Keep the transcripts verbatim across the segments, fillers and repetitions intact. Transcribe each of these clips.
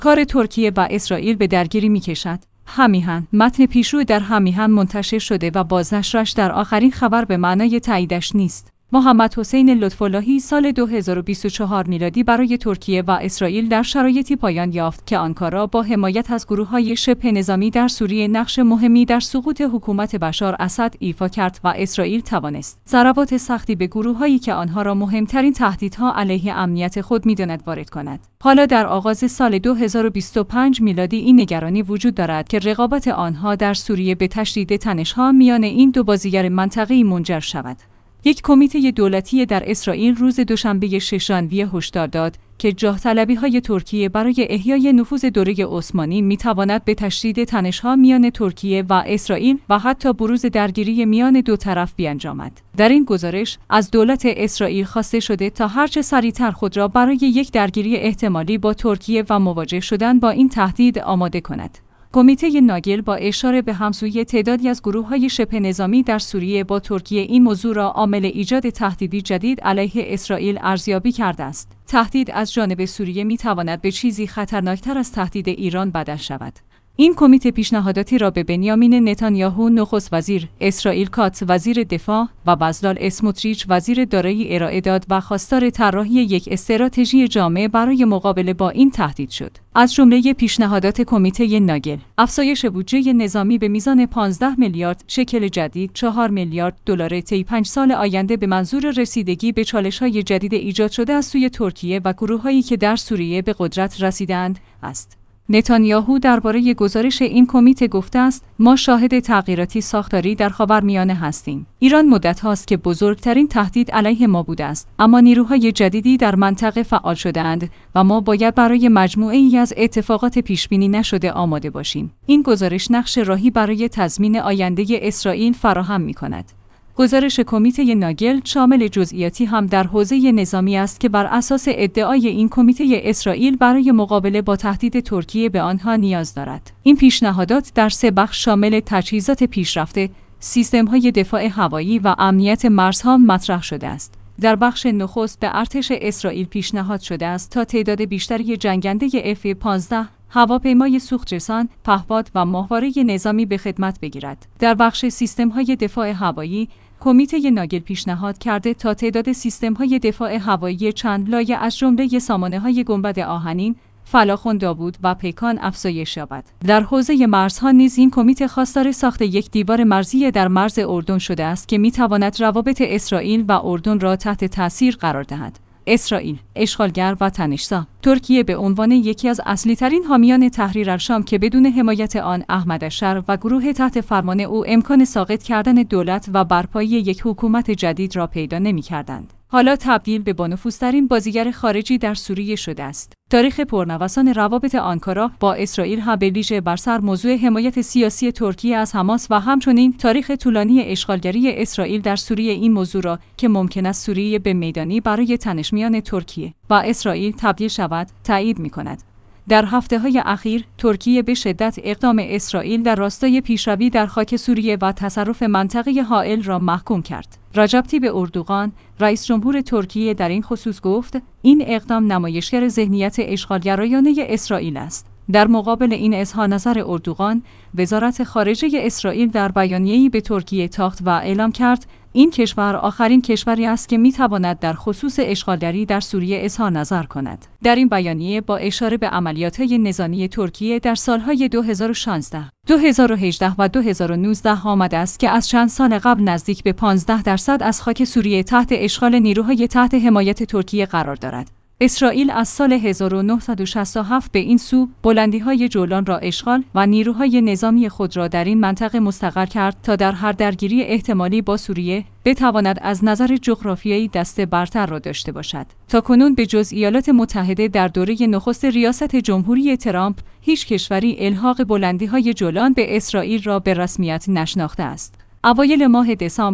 کار ترکیه و اسرائیل به درگیری می‌کشد. همیهن متن پیشرو در همیهن منتشر شده و بازنشرش در آخرین خبر به معنای تاییدش نیست. محمد حسین لطف‌اللهی سال دو هزار و بیست و چهار میلادی برای ترکیه و اسرائیل در شرایطی پایان یافت که آنکارا با حمایت از گروه‌های شبه نظامی در سوریه نقش مهمی در سقوط حکومت بشار اسد ایفا کرد و اسرائیل توانست ضربات سختی به گروه‌هایی که آنها را مهمترین تهدیدها علیه امنیت خود می‌داند وارد کند. حالا در آغاز سال دو هزار و بیست و پنج میلادی این نگرانی وجود دارد که رقابت آنها در سوریه به تشدید تنش‌ها میان این دو بازیگر منطقه‌ای منجر شود. یک کمیته دولتی در اسرائیل روز دوشنبه ششم ژانویه هشدار داد که جاه طلبی‌های ترکیه برای احیای نفوذ دوره عثمانی می‌تواند به تشدید تنش‌ها میان ترکیه و اسرائیل و حتی بروز درگیری میان دو طرف بیانجامد. در این گزارش از دولت اسرائیل خواسته شده تا هرچه سریعتر خود را برای یک درگیری احتمالی با ترکیه و مواجه شدن با این تهدید آماده کند. کمیته ناگل با اشاره به همسویی تعدادی از گروه‌های شبه نظامی در سوریه با ترکیه این موضوع را عامل ایجاد تهدیدی جدید علیه اسرائیل ارزیابی کرده است. تهدید از جانب سوریه می‌تواند به چیزی خطرناکتر از تهدید ایران بدل شود. این کمیته پیشنهاداتی را به بنیامین نتانیاهو نخست وزیر، اسرائیل کاتس وزیر دفاع و بزلال اسموتریچ وزیر دارایی ارائه داد و خواستار طراحی یک استراتژی جامع برای مقابله با این تهدید شد. از جمله پیشنهادات کمیته ناگل، افزایش بودجه نظامی به میزان پانزده میلیارد شکل جدید، چهار میلیارد دلار طی پنج سال آینده به منظور رسیدگی به چالش‌های جدید ایجاد شده از سوی ترکیه و گروه‌هایی که در سوریه به قدرت رسیدند است. نتانیاهو درباره گزارش این کمیته گفته است: ما شاهد تغییراتی ساختاری در خاورمیانه هستیم. ایران مدت هاست که بزرگترین تهدید علیه ما بوده است، اما نیروهای جدیدی در منطقه فعال شده‌اند و ما باید برای مجموعه ای از اتفاقات پیشبینی نشده آماده باشیم. این گزارش نقش راهی برای تضمین آینده اسرائیل فراهم می‌کند. گزارش کمیته ناگل شامل جزئیاتی هم در حوزه نظامی است که بر اساس ادعای این کمیته اسرائیل برای مقابله با تهدید ترکیه به آنها نیاز دارد. این پیشنهادات در سه بخش شامل تجهیزات پیشرفته، سیستم‌های دفاع هوایی و امنیت مرزها مطرح شده است. در بخش نخست به ارتش اسرائیل پیشنهاد شده است تا تعداد بیشتری جنگنده اف پانزده هواپیمای سوخت‌رسان، پهپاد و ماهواره نظامی به خدمت بگیرد. در بخش سیستم‌های دفاع هوایی، کمیته ناگل پیشنهاد کرده تا تعداد سیستم‌های دفاع هوایی چند لایه از جمله سامانه‌های گنبد آهنین، فلاخن داوود و پیکان افزایش یابد. در حوزه مرزها نیز این کمیته خواستار ساخت یک دیوار مرزی در مرز اردن شده است که می‌تواند روابط اسرائیل و اردن را تحت تأثیر قرار دهد. اسرائیل، اشغالگر و تنش‌زا. ترکیه به عنوان یکی از اصلی‌ترین حامیان تحریر الشام که بدون حمایت آن احمد الشر و گروه تحت فرمان او امکان ساقط کردن دولت و برپایی یک حکومت جدید را پیدا نمی‌کردند، حالا تبدیل به بانفوذترین بازیگر خارجی در سوریه شده است. تاریخ پرنوسان روابط آنکارا با اسرائیل هم به ویژه بر سر موضوع حمایت سیاسی ترکیه از حماس و همچنین تاریخ طولانی اشغالگری اسرائیل در سوریه این موضوع را که ممکن است سوریه به میدانی برای تنش میان ترکیه و اسرائیل تبدیل شود تایید می‌کند. در هفته‌های اخیر ترکیه به شدت اقدام اسرائیل در راستای پیشروی در خاک سوریه و تصرف منطقه حائل را محکوم کرد. رجب طیب اردوغان، رئیس جمهور ترکیه در این خصوص گفت: این اقدام نمایشگر ذهنیت اشغالگرایانه اسرائیل است. در مقابل این اظهار نظر اردوغان، وزارت خارجه اسرائیل در بیانیه‌ای به ترکیه تاخت و اعلام کرد این کشور آخرین کشوری است که می‌تواند در خصوص اشغالگری در سوریه اظهار نظر کند. در این بیانیه با اشاره به عملیات‌های نظامی ترکیه در سال‌های دو هزار و شانزده، دو هزار و هجده و دو هزار و نوزده آمده است که از چند سال قبل نزدیک به پانزده درصد از خاک سوریه تحت اشغال نیروهای تحت حمایت ترکیه قرار دارد. اسرائیل از سال هزار و نهصد و شصت و هفت به این سو بلندی‌های جولان را اشغال و نیروهای نظامی خود را در این منطقه مستقر کرد تا در هر درگیری احتمالی با سوریه بتواند از نظر جغرافیایی دست برتر را داشته باشد. تاکنون به جز ایالات متحده در دوره نخست ریاست جمهوری ترامپ، هیچ کشوری الحاق بلندی‌های جولان به اسرائیل را به رسمیت نشناخته است. اوایل ماه دسامبر،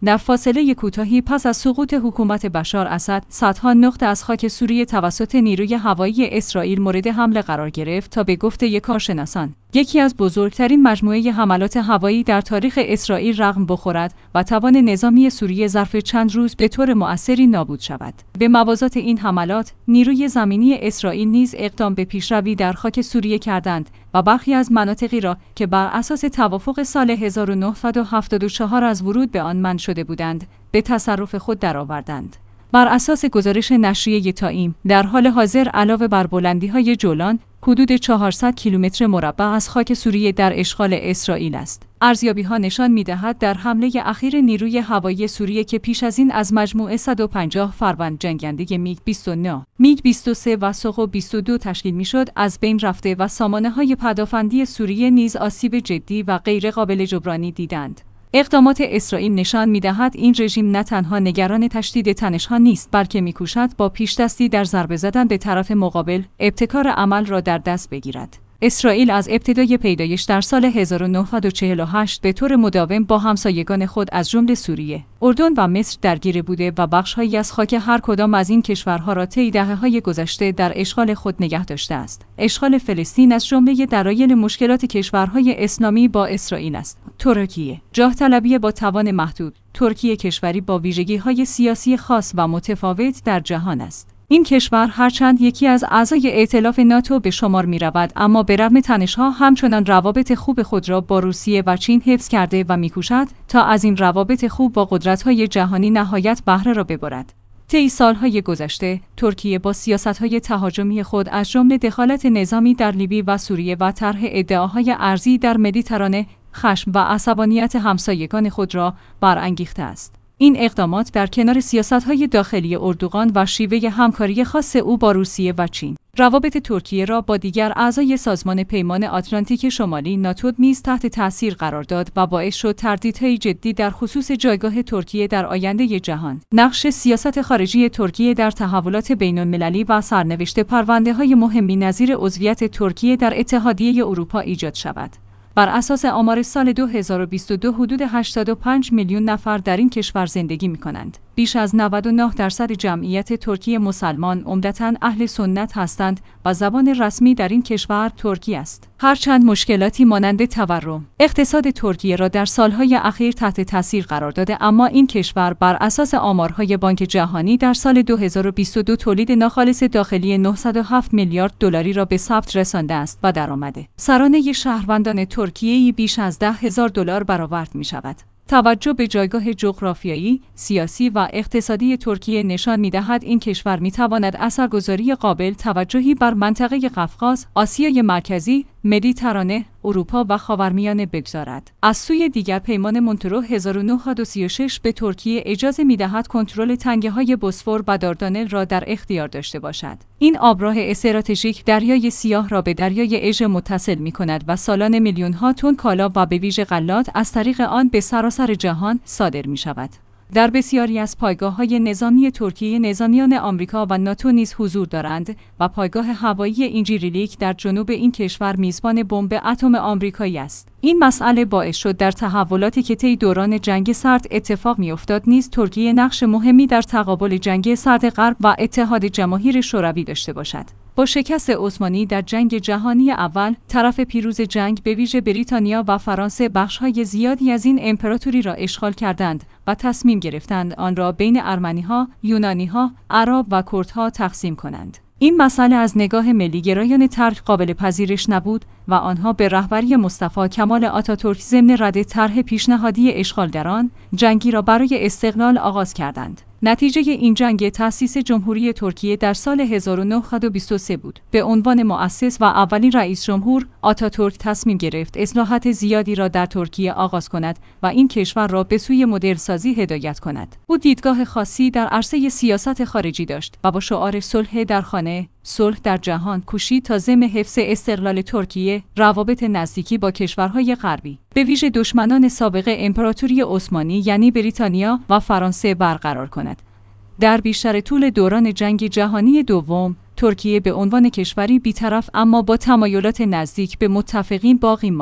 در فاصله کوتاهی پس از سقوط حکومت بشار اسد، صدها نقطه از خاک سوریه توسط نیروی هوایی اسرائیل مورد حمله قرار گرفت تا به گفته کارشناسان یکی از بزرگترین مجموعه حملات هوایی در تاریخ اسرائیل رقم بخورد و توان نظامی سوریه ظرف چند روز به طور مؤثری نابود شود. به موازات این حملات، نیروی زمینی اسرائیل نیز اقدام به پیشروی در خاک سوریه کردند و برخی از مناطقی را که بر اساس توافق سال هزار و نهصد و هفتاد و چهار از ورود به آن منع شده بودند، به تصرف خود درآوردند. بر اساس گزارش نشریه تایم، در حال حاضر علاوه بر بلندی‌های جولان، حدود چهارصد کیلومتر مربع از خاک سوریه در اشغال اسرائیل است. ارزیابی‌ها نشان می‌دهد در حمله اخیر نیروی هوایی سوریه که پیش از این از مجموعه صد و پنجاه فروند جنگنده میگ بیست و نه، میگ بیست و سه و سوخو بیست و دو تشکیل می‌شد از بین رفته و سامانه‌های پدافندی سوریه نیز آسیب جدی و غیرقابل جبرانی دیدند. اقدامات اسرائیل نشان می‌دهد این رژیم نه تنها نگران تشدید تنش‌ها نیست، بلکه می‌کوشد با پیشدستی در ضربه زدن به طرف مقابل ابتکار عمل را در دست بگیرد. اسرائیل از ابتدای پیدایش در سال هزار و نهصد و چهل و هشت به طور مداوم با همسایگان خود از جمله سوریه، اردن و مصر درگیر بوده و بخش‌هایی از خاک هر کدام از این کشورها را طی دهه‌های گذشته در اشغال خود نگه داشته است. اشغال فلسطین از جمله دلایل مشکلات کشورهای اسلامی با اسرائیل است. ترکیه، جاه طلبی با توان محدود. ترکیه کشوری با ویژگی‌های سیاسی خاص و متفاوت در جهان است. این کشور هرچند یکی از اعضای ائتلاف ناتو به شمار می رود، اما به رغم تنش‌ها همچنان روابط خوب خود را با روسیه و چین حفظ کرده و می کوشد تا از این روابط خوب با قدرت‌های جهانی نهایت بهره را ببرد. طی سالهای گذشته، ترکیه با سیاست‌های تهاجمی خود از جمله دخالت نظامی در لیبی و سوریه و طرح ادعاهای ارضی در مدیترانه، خشم و عصبانیت همسایگان خود را برانگیخته است. این اقدامات در کنار سیاست‌های داخلی اردوغان و شیوه همکاری خاص او با روسیه و چین، روابط ترکیه را با دیگر اعضای سازمان پیمان آتلانتیک شمالی ناتو نیز تحت تأثیر قرار داد و باعث شد تردیدهای جدی در خصوص جایگاه ترکیه در آینده جهان. نقش سیاست خارجی ترکیه در تحولات بین‌المللی و سرنوشت پرونده‌های مهمی نظیر عضویت ترکیه در اتحادیه اروپا ایجاد شود. بر اساس آمار سال دو هزار و بیست و دو حدود هشتاد و پنج میلیون نفر در این کشور زندگی می‌کنند. بیش از نود و نه درصد جمعیت ترکیه مسلمان، عمدتاً اهل سنت هستند و زبان رسمی در این کشور ترکی است. هرچند مشکلاتی مانند تورم، اقتصاد ترکیه را در سالهای اخیر تحت تاثیر قرار داده، اما این کشور بر اساس آمارهای بانک جهانی در سال دو هزار و بیست و دو تولید ناخالص داخلی نهصد و هفت میلیارد دلاری را به ثبت رسانده است و درآمد سرانه شهروندان ترکیه بیش از ده هزار دلار برآورد می‌شود. توجه به جایگاه جغرافیایی، سیاسی و اقتصادی ترکیه نشان می‌دهد این کشور می‌تواند اثرگذاری قابل توجهی بر منطقه قفقاز، آسیای مرکزی، مدیترانه، اروپا و خاورمیانه بگذارد. از سوی دیگر پیمان مونترو هزار و نهصد و سی و شش به ترکیه اجازه می‌دهد کنترل تنگه‌های بوسفور و داردانل را در اختیار داشته باشد. این آبراه استراتژیک دریای سیاه را به دریای اژه متصل می‌کند و سالانه میلیون‌ها تن کالا و به ویژه غلات از طریق آن به سراسر جهان صادر می‌شود. در بسیاری از پایگاه‌های نظامی ترکیه نظامیان آمریکا و ناتو نیز حضور دارند و پایگاه هوایی اینجیریلیک در جنوب این کشور میزبان بمب اتم آمریکایی است. این مسئله باعث شد در تحولاتی که طی دوران جنگ سرد اتفاق می‌افتاد نیز ترکیه نقش مهمی در تقابل جنگ سرد غرب و اتحاد جماهیر شوروی داشته باشد. با شکست عثمانی در جنگ جهانی اول، طرف پیروز جنگ به ویژه بریتانیا و فرانسه بخش‌های زیادی از این امپراتوری را اشغال کردند و تصمیم گرفتند آن را بین ارمنی‌ها، یونانی‌ها، عرب و کردها تقسیم کنند. این مسئله از نگاه ملی‌گرایان ترک قابل پذیرش نبود و آنها به رهبری مصطفی کمال آتاتورک ضمن رد طرح پیشنهادی اشغالگران، جنگی را برای استقلال آغاز کردند. نتیجه این جنگ تأسیس جمهوری ترکیه در سال هزار و نهصد و بیست و سه بود. به عنوان مؤسس و اولین رئیس جمهور، آتاتورک تصمیم گرفت اصلاحات زیادی را در ترکیه آغاز کند و این کشور را به سوی مدرنسازی هدایت کند. او دیدگاه خاصی در عرصه سیاست خارجی داشت و با شعار صلح در خانه، صلح در جهان کوشید تا ضمن حفظ استقلال ترکیه، روابط نزدیکی با کشورهای غربی، به ویژه دشمنان سابق امپراتوری عثمانی یعنی بریتانیا و فرانسه برقرار کند. در بیشتر طول دوران جنگ جهانی دوم، ترکیه به عنوان کشوری بی‌طرف اما با تمایلات نزدیک به متفقین باقی ماند.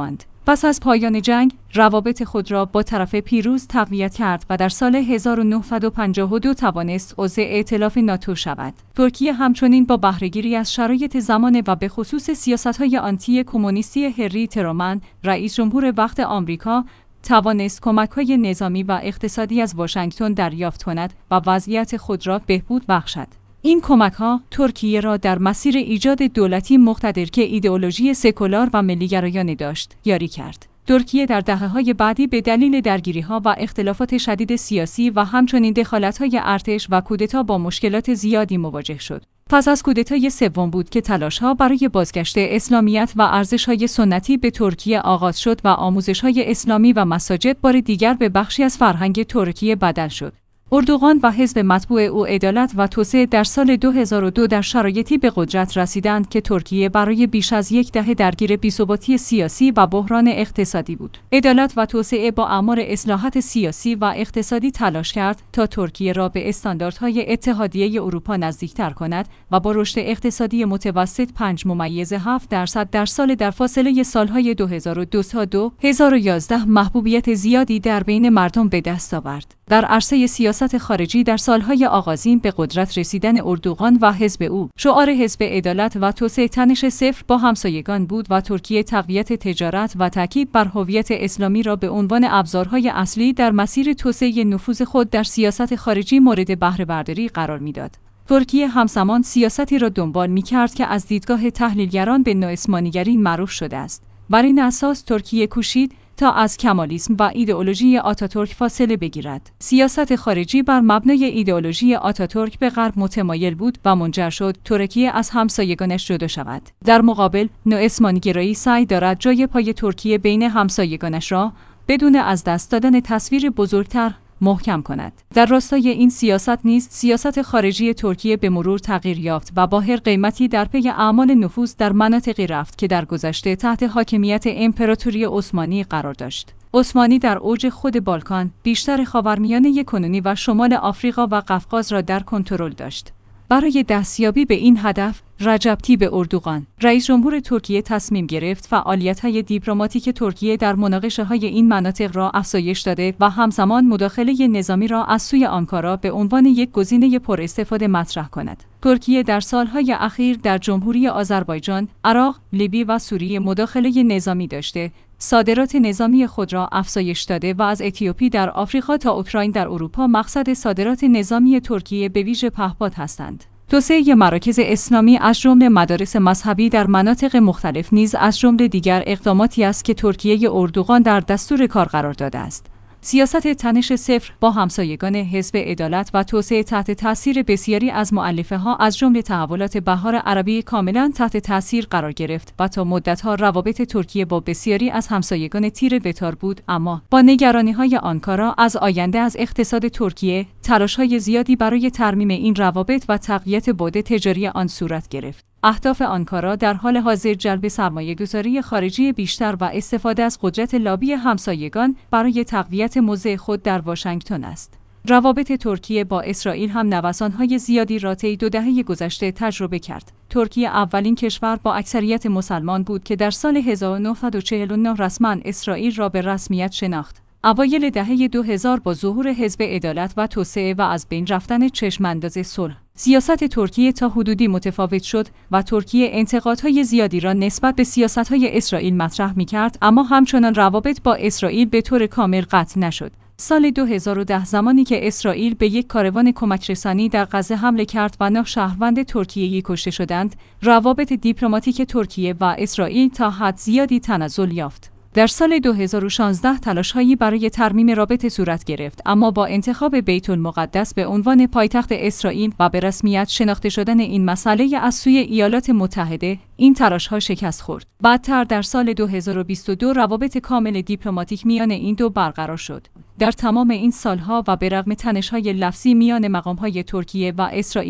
پس از پایان جنگ، روابط خود را با طرف پیروز تقویت کرد و در سال هزار و نهصد و پنجاه و دو توانست عضو ائتلاف ناتو شود. ترکیه همچنین با بهره‌گیری از شرایط زمان و به خصوص سیاست‌های آنتی کمونیستی هری ترومن، رئیس جمهور وقت آمریکا، توانست کمک‌های نظامی و اقتصادی از واشنگتن دریافت کند و وضعیت خود را بهبود بخشد. این کمک‌ها ترکیه را در مسیر ایجاد دولتی مقتدر که ایدئولوژی سکولار و ملی‌گرایانه داشت، یاری کرد. ترکیه در دهه‌های بعدی به دلیل درگیری‌ها و اختلافات شدید سیاسی و همچنین دخالت‌های ارتش و کودتا با مشکلات زیادی مواجه شد. پس از کودتای سوم بود که تلاش‌ها برای بازگشت اسلامیت و ارزش‌های سنتی به ترکیه آغاز شد و آموزش‌های اسلامی و مساجد بار دیگر به بخشی از فرهنگ ترکیه بدل شد. اردوغان و حزب مطبوع او عدالت و توسعه در سال دو هزار و دو در شرایطی به قدرت رسیدند که ترکیه برای بیش از یک دهه درگیر بی‌ثباتی سیاسی و بحران اقتصادی بود. عدالت و توسعه با اعمال اصلاحات سیاسی و اقتصادی تلاش کرد تا ترکیه را به استانداردهای اتحادیه اروپا نزدیکتر کند و با رشد اقتصادی متوسط پنج ممیز هفت درصد در سال در فاصله سالهای دو هزار و دو تا دو هزار و یازده محبوبیت زیادی در بین مردم به دست آورد. در عرصه سیاست خارجی در سالهای آغازین به قدرت رسیدن اردوغان و حزب او، شعار حزب عدالت و توسعه تنش صفر با همسایگان بود و ترکیه تقویت تجارت و تاکید بر هویت اسلامی را به عنوان ابزارهای اصلی در مسیر توسعه نفوذ خود در سیاست خارجی مورد بهره برداری قرار میداد. ترکیه همزمان سیاستی را دنبال می‌کرد که از دیدگاه تحلیلگران به نوعثمانیگری معروف شده است. بر این اساس ترکیه کوشید تا از کمالیسم و ایدئولوژی آتاتورک فاصله بگیرد. سیاست خارجی بر مبنای ایدئولوژی آتاتورک به غرب متمایل بود و منجر شد ترکیه از همسایگانش جدا شود. در مقابل، نوعثمانی‌گرایی سعی دارد جای پای ترکیه بین همسایگانش را بدون از دست دادن تصویر بزرگتر محکم کند. در راستای این سیاست نیز سیاست خارجی ترکیه به مرور تغییر یافت و با هر قیمتی در پی اعمال نفوذ در مناطقی رفت که در گذشته تحت حاکمیت امپراتوری عثمانی قرار داشت. عثمانی در اوج خود بالکان، بیشتر خاورمیانه کنونی و شمال آفریقا و قفقاز را در کنترل داشت. برای دستیابی به این هدف، رجب طیب اردوغان، رئیس جمهور ترکیه تصمیم گرفت فعالیت‌های دیپلماتیک ترکیه در مناقشه‌های این مناطق را افزایش داده و همزمان مداخله نظامی را از سوی آنکارا به عنوان یک گزینه پر استفاده مطرح کند. ترکیه در سالهای اخیر در جمهوری آذربایجان، عراق، لیبی و سوریه مداخله نظامی داشته، صادرات نظامی خود را افزایش داده و از اتیوپی در آفریقا تا اوکراین در اروپا مقصد صادرات نظامی ترکیه به ویژه پهپاد هستند. توسعه مراکز اسلامی از جمله مدارس مذهبی در مناطق مختلف نیز از جمله دیگر اقداماتی است که ترکیه اردوغان در دستور کار قرار داده است. سیاست تنش صفر با همسایگان حزب عدالت و توسعه تحت تاثیر بسیاری از مؤلفه‌ها از جمله تحولات بهار عربی کاملا تحت تاثیر قرار گرفت و تا مدت‌ها روابط ترکیه با بسیاری از همسایگان تیر بتار بود، اما با نگرانی‌های آنکارا از آینده از اقتصاد ترکیه، تلاش‌های زیادی برای ترمیم این روابط و تقویت بعد تجاری آن صورت گرفت. اهداف آنکارا در حال حاضر جلب سرمایه‌گذاری خارجی بیشتر و استفاده از قدرت لابی همسایگان برای تقویت موضع خود در واشنگتن است. روابط ترکیه با اسرائیل هم نوسان‌های زیادی را طی دو دهه گذشته تجربه کرد. ترکیه اولین کشور با اکثریت مسلمان بود که در سال هزار و نهصد و چهل و نه رسما اسرائیل را به رسمیت شناخت. اوایل دهه دو هزار با ظهور حزب عدالت و توسعه و از بین رفتن چشم‌انداز صلح، سیاست ترکیه تا حدودی متفاوت شد و ترکیه انتقادهای زیادی را نسبت به سیاست‌های اسرائیل مطرح می‌کرد، اما همچنان روابط با اسرائیل به طور کامل قطع نشد. سال دو هزار و ده زمانی که اسرائیل به یک کاروان کمک رسانی در غزه حمله کرد و نه شهروند ترکیه‌ای کشته شدند، روابط دیپلماتیک ترکیه و اسرائیل تا حد زیادی تنزل یافت. در سال دو هزار و شانزده تلاش‌هایی برای ترمیم رابطه صورت گرفت، اما با انتخاب بیت المقدس به عنوان پایتخت اسرائیل و به رسمیت شناخته شدن این مسئله از سوی ایالات متحده، این تلاش‌ها شکست خورد. بعدتر در سال دو هزار و بیست و دو روابط کامل دیپلماتیک میان این دو برقرار شد. در تمام این سالها و به رغم تنش‌های لفظی میان مقام‌های ترکیه و اسرائیل،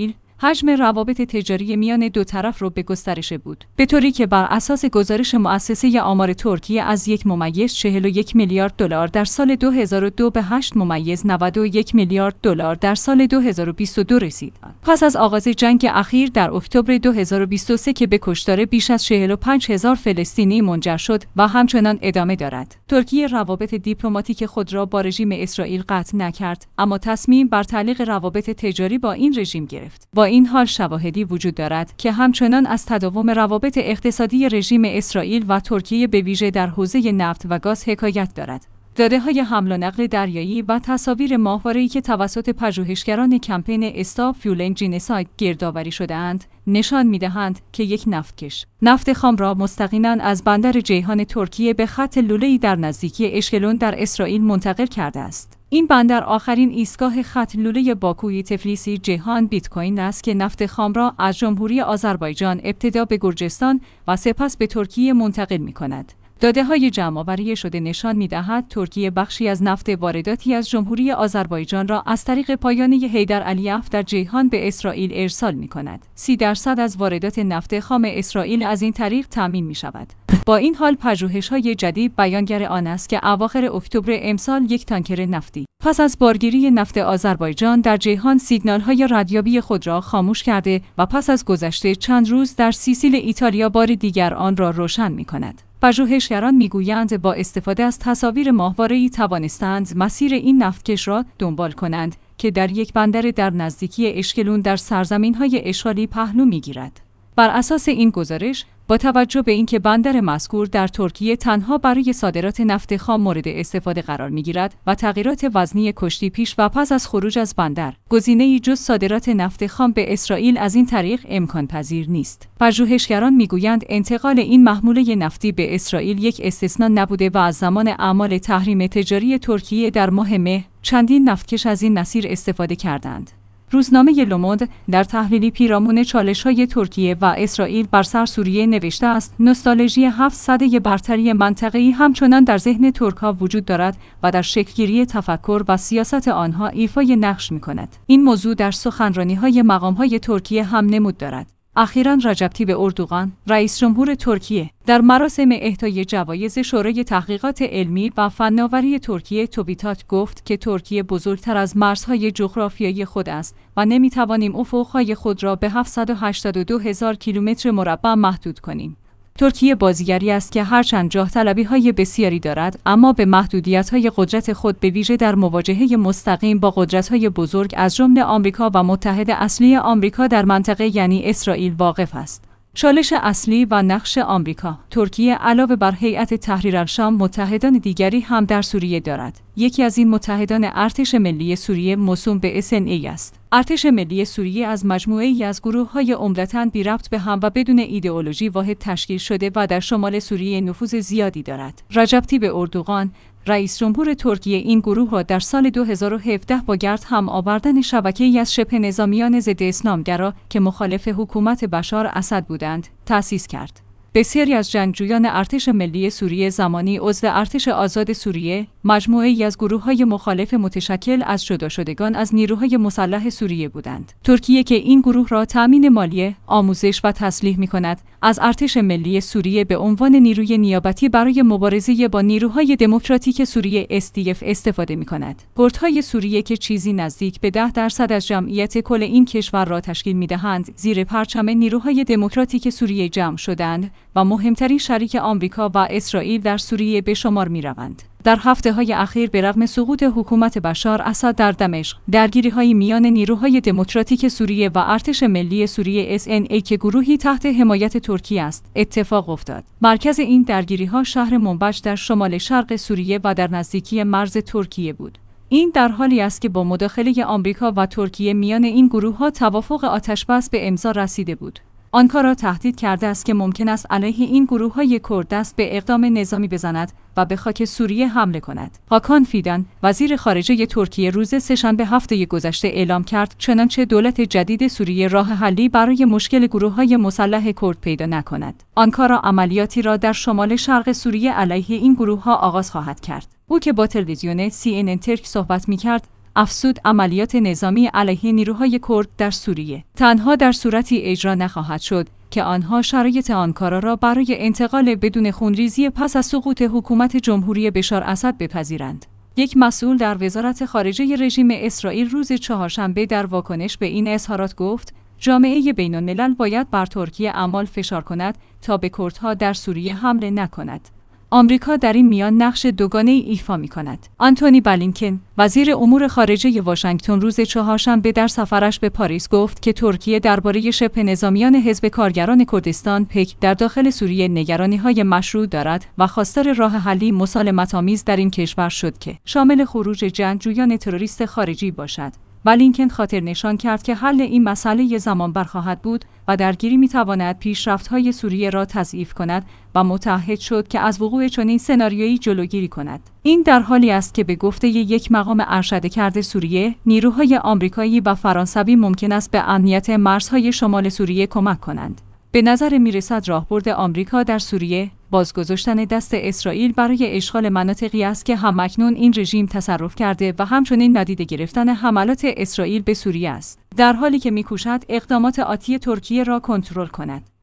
حجم روابط تجاری میان دو طرف رو به گسترش بود، به طوری که بر اساس گزارش مؤسسه آمار ترکیه از یک ممیز چهل و یک میلیارد دلار در سال دو هزار و دو به هشت ممیز نود و یک میلیارد دلار در سال دو هزار و بیست و دو رسید. پس از آغاز جنگ اخیر در اکتبر دو هزار و بیست و سه که به کشتار بیش از چهل و پنج هزار فلسطینی منجر شد و همچنان ادامه دارد، ترکیه روابط دیپلماتیک خود را با رژیم اسرائیل قطع نکرد، اما تصمیم بر تعلیق روابط تجاری با این رژیم گرفت. با این حال شواهدی وجود دارد که همچنان از تداوم روابط اقتصادی رژیم اسرائیل و ترکیه به ویژه در حوزه نفت و گاز حکایت دارد. داده‌های حمل و نقل دریایی و تصاویر ماهواره‌ای که توسط پژوهشگران کمپین استاپ فیولینگ جینساید گردآوری شده‌اند، نشان می‌دهند که یک نفتکش نفت خام را مستقیماً از بندر جیهان ترکیه به خط لوله‌ای در نزدیکی اشکلون در اسرائیل منتقل کرده است. این بندر آخرین ایستگاه خط لوله باکوی تفلیسی جهان بیت کوین است که نفت خام را از جمهوری آذربایجان ابتدا به گرجستان و سپس به ترکیه منتقل می‌کند. داده‌های جمع‌آوری شده نشان می‌دهد ترکیه بخشی از نفت وارداتی از جمهوری آذربایجان را از طریق پایانه حیدرعلی‌اف در جیهان به اسرائیل ارسال می‌کند. سی درصد از واردات نفت خام اسرائیل از این طریق تامین می‌شود. با این حال پژوهش‌های جدید بیانگر آن است که اواخر اکتبر امسال یک تانکر نفتی پس از بارگیری نفت آذربایجان در جیهان سیگنال‌های ردیابی خود را خاموش کرده و پس از گذشته چند روز در سیسیل ایتالیا بار دیگر آن را روشن می‌کند. پژوهشگران میگویند با استفاده از تصاویر ماهواره‌ای توانستند مسیر این نفتکش را دنبال کنند که در یک بندر در نزدیکی اشکلون در سرزمین‌های اشغالی پهلو می‌گیرد. بر اساس این گزارش، با توجه به اینکه بندر مذکور در ترکیه تنها برای صادرات نفت خام مورد استفاده قرار می‌گیرد و تغییرات وزنی کشتی پیش و پس از خروج از بندر، گزینه‌ای جز صادرات نفت خام به اسرائیل از این طریق امکان پذیر نیست. پژوهشگران می‌گویند انتقال این محموله نفتی به اسرائیل یک استثنا نبوده و از زمان اعمال تحریم تجاری ترکیه در ماه مه چندین نفتکش از این مسیر استفاده کردند. روزنامه لوموند در تحلیلی پیرامون چالش‌های ترکیه و اسرائیل بر سر سوریه نوشته است: نوستالژی هفت سده برتری منطقه‌ای همچنان در ذهن ترک‌ها وجود دارد و در شکل‌گیری تفکر و سیاست آنها ایفای نقش می‌کند. این موضوع در سخنرانی‌های مقام‌های ترکیه هم نمود دارد. اخیراً رجب طیب اردوغان، رئیس جمهور ترکیه، در مراسم اهدای جوایز شورای تحقیقات علمی و فناوری ترکیه توبیتات گفت که ترکیه بزرگتر از مرزهای جغرافیایی خود است و نمی‌توانیم افق‌های خود را به هفتصد و هشتاد و دو هزار کیلومتر مربع محدود کنیم. ترکیه بازیگری است که هرچند جاه طلبی‌های بسیاری دارد، اما به محدودیت‌های قدرت خود به ویژه در مواجهه مستقیم با قدرت‌های بزرگ از جمله آمریکا و متحد اصلی آمریکا در منطقه یعنی اسرائیل واقف است. چالش اصلی و نقش آمریکا. ترکیه علاوه بر هیئت تحریر الشام متحدان دیگری هم در سوریه دارد. یکی از این متحدان ارتش ملی سوریه موسوم به اس ان ای است. ارتش ملی سوریه از مجموعه‌ای از گروه‌های عمدتاً بی ربط به هم و بدون ایدئولوژی واحد تشکیل شده و در شمال سوریه نفوذ زیادی دارد. رجب طیب اردوغان، رئیس جمهور ترکیه، این گروه را در سال دو هزار و هفده با گرد هم آوردن شبکه‌ای از شبه نظامیان ضد اسلامگرا که مخالف حکومت بشار اسد بودند، تأسیس کرد. بسیاری از جنگجویان ارتش ملی سوریه زمانی عضو ارتش آزاد سوریه، مجموعه‌ای از گروه‌های مخالف متشکل از جدا شدگان از نیروهای مسلح سوریه بودند. ترکیه که این گروه را تأمین مالی، آموزش و تسلیح می‌کند، از ارتش ملی سوریه به عنوان نیروی نیابتی برای مبارزه با نیروهای دموکراتیک سوریه اس دی اف استفاده می‌کند. کردهای سوریه که چیزی نزدیک به ده درصد از جمعیت کل این کشور را تشکیل می‌دهند، زیر پرچم نیروهای دموکراتیک سوریه جمع شدند و مهمترین شریک آمریکا و اسرائیل در سوریه به شمار می‌روند. در هفته‌های اخیر به رغم سقوط حکومت بشار اسد در دمشق، درگیری‌های میان نیروهای دموکراتیک سوریه و ارتش ملی سوریه اس ان ای که گروهی تحت حمایت ترکیه است، اتفاق افتاد. مرکز این درگیری‌ها شهر منبج در شمال شرق سوریه و در نزدیکی مرز ترکیه بود. این در حالی است که با مداخله آمریکا و ترکیه میان این گروه‌ها توافق آتش‌بس به امضا رسیده بود. آنکارا تهدید کرده است که ممکن است علیه این گروه‌های کرد دست به اقدام نظامی بزند و به خاک سوریه حمله کند. هاکان فیدان، وزیر خارجه ترکیه، روز سه‌شنبه هفته گذشته اعلام کرد چنانچه دولت جدید سوریه راه حلی برای مشکل گروه‌های مسلح کرد پیدا نکند، آنکارا عملیاتی را در شمال شرق سوریه علیه این گروه‌ها آغاز خواهد کرد. او که با تلویزیون سی ان ان ترک صحبت می‌کرد، افزود عملیات نظامی علیه نیروهای کرد در سوریه تنها در صورتی اجرا نخواهد شد که آنها شرایط آنکارا را برای انتقال بدون خونریزی پس از سقوط حکومت جمهوری بشار اسد بپذیرند. یک مسئول در وزارت خارجه رژیم اسرائیل روز چهارشنبه در واکنش به این اظهارات گفت جامعه بین‌الملل باید بر ترکیه اعمال فشار کند تا به کردها در سوریه حمله نکند. آمریکا در این میان نقش دوگانه‌ای ایفا می‌کند. آنتونی بلینکن، وزیر امور خارجه واشنگتن روز چهارشنبه در سفرش به پاریس گفت که ترکیه درباره شبه نظامیان حزب کارگران کردستان پک در داخل سوریه نگرانی‌های مشروع دارد و خواستار راه حلی مسالمت‌آمیز در این کشور شد که شامل خروج جنگجویان تروریست خارجی باشد. بلینکن خاطر نشان کرد که حل این مسئله زمان بر خواهد بود و درگیری می‌تواند پیشرفت‌های سوریه را تضعیف کند و متعهد شد که از وقوع چنین سناریویی جلوگیری کند. این در حالی است که به گفته یک مقام ارشدکرد سوریه، نیروهای آمریکایی و فرانسوی ممکن است به امنیت مرزهای شمال سوریه کمک کنند. به نظر می‌رسد راهبرد آمریکا در سوریه بازگذاشتن دست اسرائیل برای اشغال مناطقی است که همکنون این رژیم تصرف کرده و همچنین نادیده گرفتن حملات اسرائیل به سوریه است، در حالی که می‌کوشد اقدامات آتی ترکیه را کنترل کند.